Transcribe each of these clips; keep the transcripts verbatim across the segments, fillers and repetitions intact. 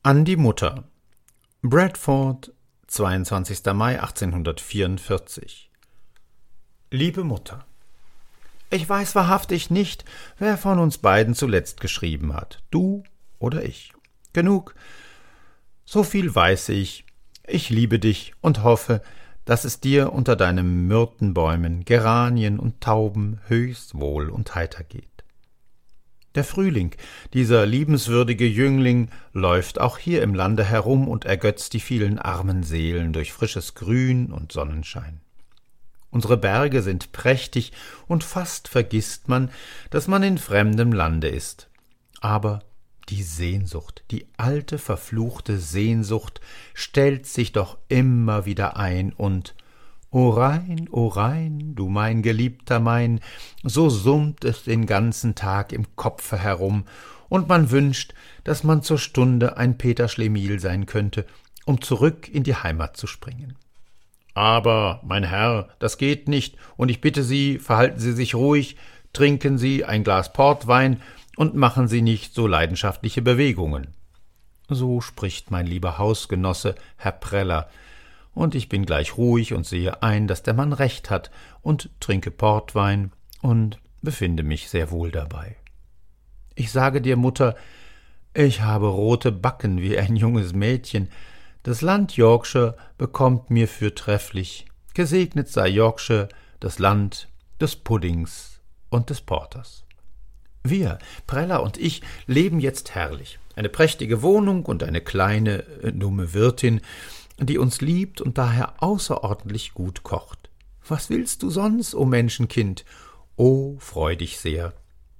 An die Mutter. Bradford, zweiundzwanzigster Mai achtzehnhundertvierundvierzig. Liebe Mutter, ich weiß wahrhaftig nicht, wer von uns beiden zuletzt geschrieben hat, du oder ich. Genug, so viel weiß ich, ich liebe dich und hoffe, dass es dir unter deinen Myrtenbäumen, Geranien und Tauben höchst wohl und heiter geht. Der Frühling, dieser liebenswürdige Jüngling, läuft auch hier im Lande herum und ergötzt die vielen armen Seelen durch frisches Grün und Sonnenschein. Unsere Berge sind prächtig, und fast vergisst man, dass man in fremdem Lande ist. Aber die Sehnsucht, die alte, verfluchte Sehnsucht, stellt sich doch immer wieder ein und »O Rhein, o Rhein, du mein Geliebter mein«, so summt es den ganzen Tag im Kopfe herum, und man wünscht, dass man zur Stunde ein Peter Schlemihl sein könnte, um zurück in die Heimat zu springen. »Aber, mein Herr, das geht nicht, und ich bitte Sie, verhalten Sie sich ruhig, trinken Sie ein Glas Portwein und machen Sie nicht so leidenschaftliche Bewegungen.« So spricht mein lieber Hausgenosse, Herr Preller, und ich bin gleich ruhig und sehe ein, dass der Mann recht hat, und trinke Portwein und befinde mich sehr wohl dabei. Ich sage dir, Mutter, ich habe rote Backen wie ein junges Mädchen. Das Land Yorkshire bekommt mir fürtrefflich. Gesegnet sei Yorkshire, das Land des Puddings und des Porters. Wir, Preller und ich, leben jetzt herrlich. Eine prächtige Wohnung und eine kleine, äh, dumme Wirtin, die uns liebt und daher außerordentlich gut kocht. Was willst du sonst, o Menschenkind? O, freu dich sehr.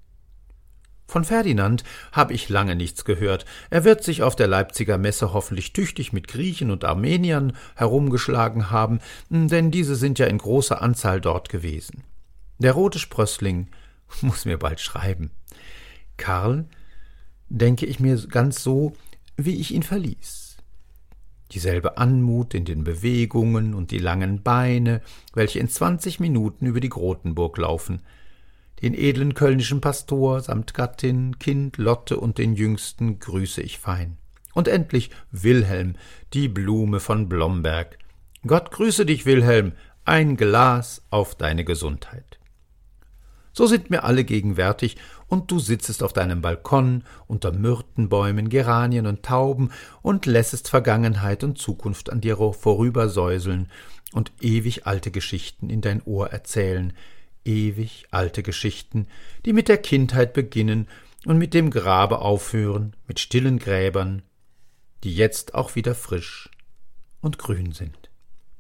Von Ferdinand habe ich lange nichts gehört. Er wird sich auf der Leipziger Messe hoffentlich tüchtig mit Griechen und Armeniern herumgeschlagen haben, denn diese sind ja in großer Anzahl dort gewesen. Der rote Sprössling muss mir bald schreiben. Karl denke ich mir ganz so, wie ich ihn verließ. Dieselbe Anmut in den Bewegungen und die langen Beine, welche in zwanzig Minuten über die Grotenburg laufen, den edlen kölnischen Pastor samt Gattin, Kind, Lotte und den Jüngsten grüße ich fein. Und endlich Wilhelm, die Blume von Blomberg. Gott grüße dich, Wilhelm, ein Glas auf deine Gesundheit. So sind mir alle gegenwärtig, und du sitzest auf deinem Balkon unter Myrtenbäumen, Geranien und Tauben und lässest Vergangenheit und Zukunft an dir vorübersäuseln und ewig alte Geschichten in dein Ohr erzählen, ewig alte Geschichten, die mit der Kindheit beginnen und mit dem Grabe aufhören, mit stillen Gräbern, die jetzt auch wieder frisch und grün sind.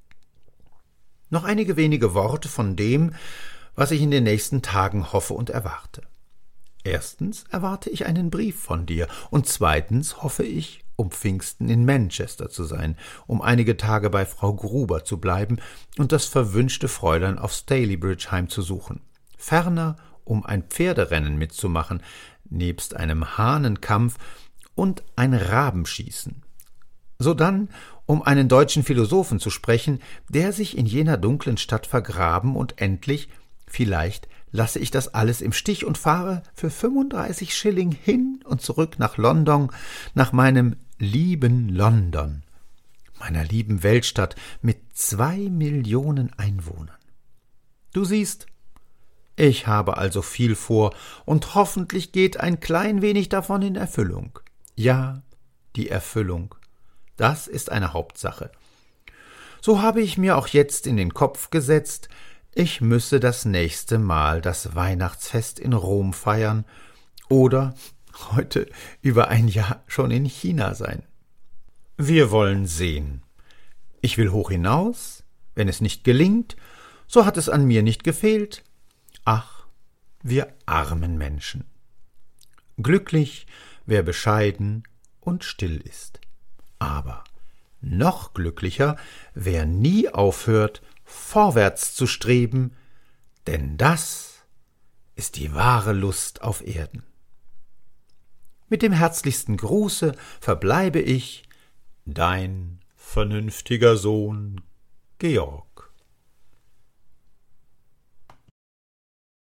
Noch einige wenige Worte von dem, was ich in den nächsten Tagen hoffe und erwarte. Erstens erwarte ich einen Brief von dir, und zweitens hoffe ich, um Pfingsten in Manchester zu sein, um einige Tage bei Frau Gruber zu bleiben und das verwünschte Fräulein auf Stalybridge heimzusuchen. Ferner, um ein Pferderennen mitzumachen, nebst einem Hahnenkampf und ein Rabenschießen. Sodann, um einen deutschen Philosophen zu sprechen, der sich in jener dunklen Stadt vergraben und endlich, vielleicht lasse ich das alles im Stich und fahre für fünfunddreißig Schilling hin und zurück nach London, nach meinem lieben London, meiner lieben Weltstadt mit zwei Millionen Einwohnern. Du siehst, ich habe also viel vor, und hoffentlich geht ein klein wenig davon in Erfüllung. Ja, die Erfüllung, das ist eine Hauptsache. So habe ich mir auch jetzt in den Kopf gesetzt, ich müsse das nächste Mal das Weihnachtsfest in Rom feiern oder heute über ein Jahr schon in China sein. Wir wollen sehen. Ich will hoch hinaus, wenn es nicht gelingt, so hat es an mir nicht gefehlt. Ach, wir armen Menschen. Glücklich, wer bescheiden und still ist. Aber noch glücklicher, wer nie aufhört, vorwärts zu streben, denn das ist die wahre Lust auf Erden. Mit dem herzlichsten Gruße verbleibe ich, dein vernünftiger Sohn Georg.